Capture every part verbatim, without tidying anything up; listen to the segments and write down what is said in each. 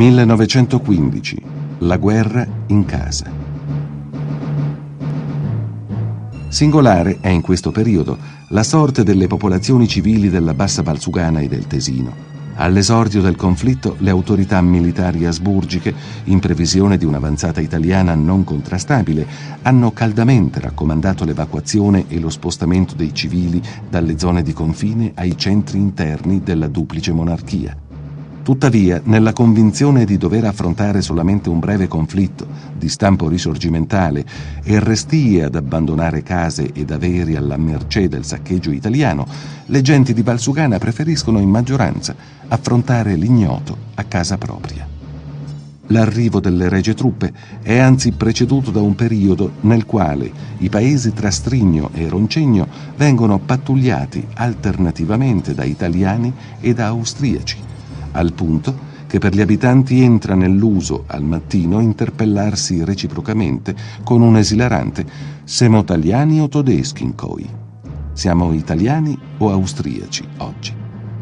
millenovecentoquindici. La guerra in casa. Singolare è in questo periodo la sorte delle popolazioni civili della Bassa Valsugana e del Tesino. All'esordio del conflitto, le autorità militari asburgiche, in previsione di un'avanzata italiana non contrastabile, hanno caldamente raccomandato l'evacuazione e lo spostamento dei civili dalle zone di confine ai centri interni della duplice monarchia. Tuttavia, nella convinzione di dover affrontare solamente un breve conflitto di stampo risorgimentale e restie ad abbandonare case ed averi alla mercé del saccheggio italiano, le genti di Valsugana preferiscono in maggioranza affrontare l'ignoto a casa propria. L'arrivo delle regie truppe è anzi preceduto da un periodo nel quale i paesi tra Strigno e Roncegno vengono pattugliati alternativamente da italiani e da austriaci, al punto che per gli abitanti entra nell'uso al mattino interpellarsi reciprocamente con un esilarante «Siamo italiani o tedeschi in coi? Siamo italiani o austriaci oggi?»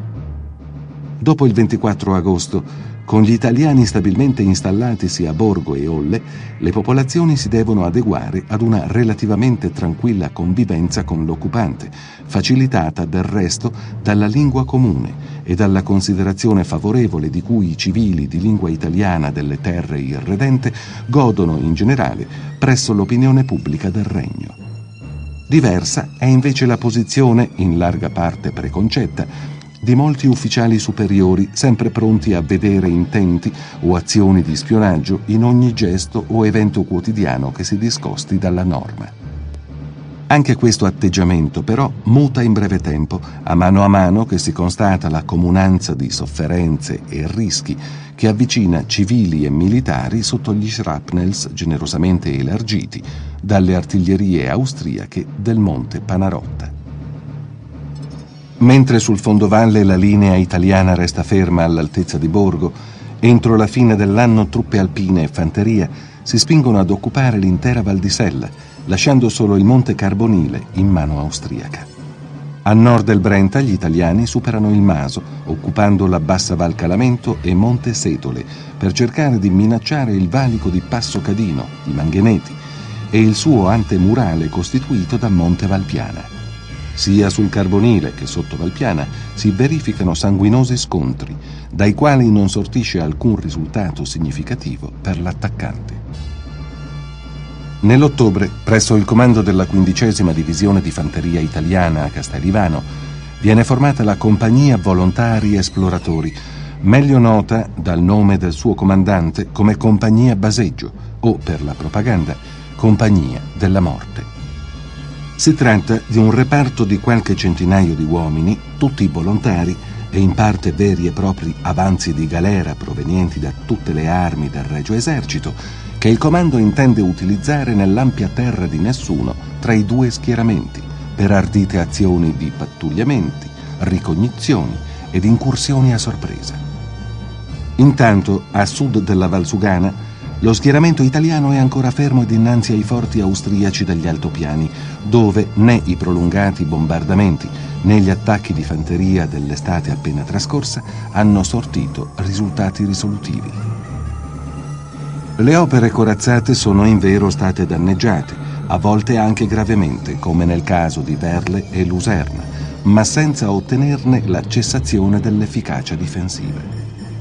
Dopo il ventiquattro agosto, con gli italiani stabilmente installatisi a Borgo e Olle, le popolazioni si devono adeguare ad una relativamente tranquilla convivenza con l'occupante, facilitata del resto dalla lingua comune e dalla considerazione favorevole di cui i civili di lingua italiana delle terre irredente godono in generale presso l'opinione pubblica del regno. Diversa è invece la posizione, in larga parte preconcetta, di molti ufficiali superiori sempre pronti a vedere intenti o azioni di spionaggio in ogni gesto o evento quotidiano che si discosti dalla norma. Anche questo atteggiamento però muta in breve tempo, a mano a mano che si constata la comunanza di sofferenze e rischi che avvicina civili e militari sotto gli shrapnels generosamente elargiti dalle artiglierie austriache del Monte Panarotta. Mentre sul fondovalle la linea italiana resta ferma all'altezza di Borgo, entro la fine dell'anno truppe alpine e fanteria si spingono ad occupare l'intera Val di Sella, lasciando solo il Monte Carbonile in mano austriaca. A nord del Brenta gli italiani superano il Maso, occupando la bassa Val Calamento e Monte Setole, per cercare di minacciare il valico di Passo Cadino, i Mangheneti, e il suo antemurale costituito da Monte Valpiana. Sia sul Carbonile che sotto Valpiana si verificano sanguinosi scontri, dai quali non sortisce alcun risultato significativo per l'attaccante. Nell'ottobre, presso il comando della quindicesima divisione di fanteria italiana a Castellivano, viene formata la Compagnia Volontari Esploratori, meglio nota dal nome del suo comandante come Compagnia Baseggio o, per la propaganda, Compagnia della Morte. Si tratta di un reparto di qualche centinaio di uomini, tutti volontari e in parte veri e propri avanzi di galera provenienti da tutte le armi del Regio Esercito, che il comando intende utilizzare nell'ampia terra di nessuno tra i due schieramenti per ardite azioni di pattugliamenti, ricognizioni ed incursioni a sorpresa. Intanto, a sud della Valsugana, lo schieramento italiano è ancora fermo dinanzi ai forti austriaci degli altopiani, dove né i prolungati bombardamenti né gli attacchi di fanteria dell'estate appena trascorsa hanno sortito risultati risolutivi. Le opere corazzate sono invero state danneggiate, a volte anche gravemente, come nel caso di Verle e Luserna, ma senza ottenerne la cessazione dell'efficacia difensiva.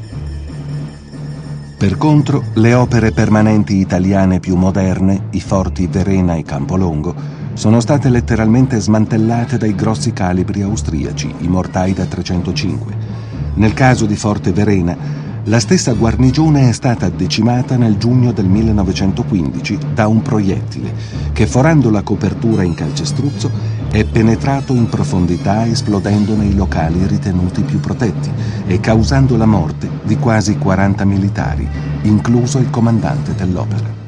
Per contro, le opere permanenti italiane più moderne, i forti Verena e Campolongo, sono state letteralmente smantellate dai grossi calibri austriaci, i mortai da trecentocinque. Nel caso di Forte Verena, la stessa guarnigione è stata decimata nel giugno del millenovecentoquindici da un proiettile che, forando la copertura in calcestruzzo, è penetrato in profondità esplodendo nei locali ritenuti più protetti e causando la morte di quasi quaranta militari, incluso il comandante dell'opera.